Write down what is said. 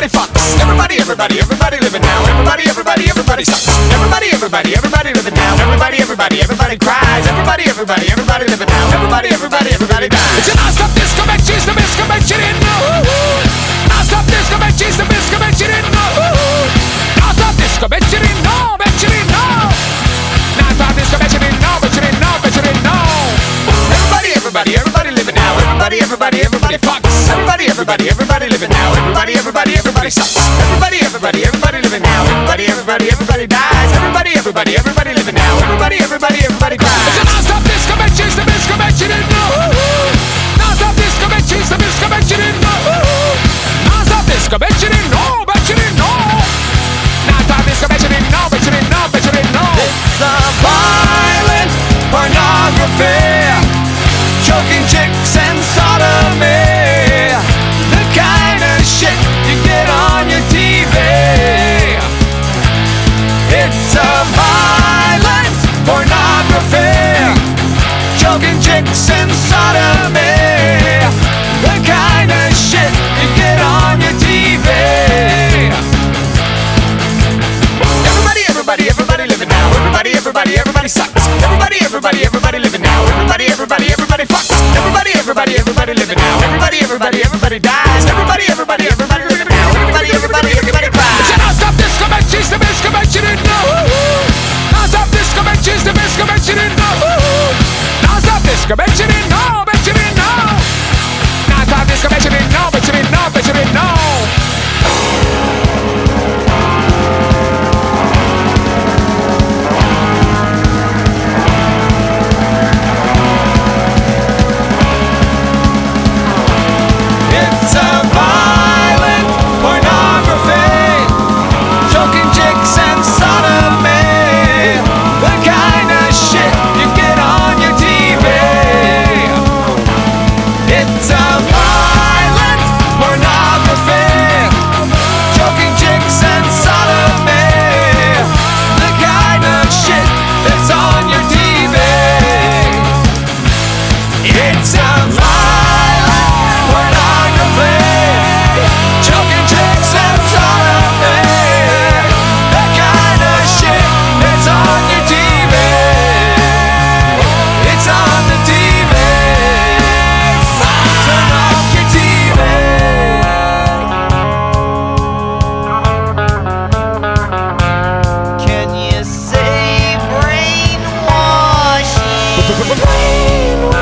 everybody fucks. Everybody, everybody, everybody living now. Everybody, everybody, everybody sucks. Everybody, everybody, everybody living now. Everybody, everybody, everybody cries. Everybody, everybody, everybody living now. Everybody, everybody, everybody dies. It's a non-stop disco bitches, the disco bitch you didn't know. Non-stop disco bitches, the disco bitch you didn't know. Non-stop disco bitch you didn't know, bitch you didn't know. Non-stop disco bitch you didn't know, bitch you didn't know, bitch you didn't know. Everybody, everybody, everybody living now. Everybody, everybody, everybody fucks. Everybody, everybody, everybody living now. Everybody, everybody, everybody sucks. Everybody, everybody, everybody living now. Everybody, everybody, everybody dies. Everybody, everybody, everybody living now. Everybody, everybody, everybody cries. It's a non-stop disco bitches, the disco bitch you didn't know. Non-stop disco bitches, the disco bitch you didn't know. Non-stop disco bitch you didn't know, bitch you didn't know. Non-stop disco bitch you didn't know, bitch you didn't know, bitch you didn't know. It's a violent pornography, choking chicks and sodomy, the kind of shit you get on your TV. It's a violent pornography, choking chicks and sodomy, the kind of shit you get on your TV. Everybody, everybody, everybody living now. Everybody, everybody, everybody sucks. Everybody, everybody, everybody living now. Everybody, everybody, everybody fucks. Everybody, everybody, everybody living now. Everybody, everybody, everybody dies. Everybody, everybody, everybody living now. Everybody, everybody, everybody cries. It's a non-stop disco bitches, the disco bitch you didn't know. Non-stop disco bitches, the disco bitch you didn't know. Non-stop disco bitch you didn't know, bitch you didn't know. Non-stop disco bitch you didn't know, bitch you didn't know, bitch you didn't know. It's a violent pornography, choking chicks and sodomy, the kind of shit you get on your TV. It's a violent pornography, choking chicks and sodomy, the kind of shit that's on your TV. It's a violent pornography, choking chicks and sodomy, the kind of shit that's on your TV. It's on the TV. Turn off your TV. Can you say brainwashing?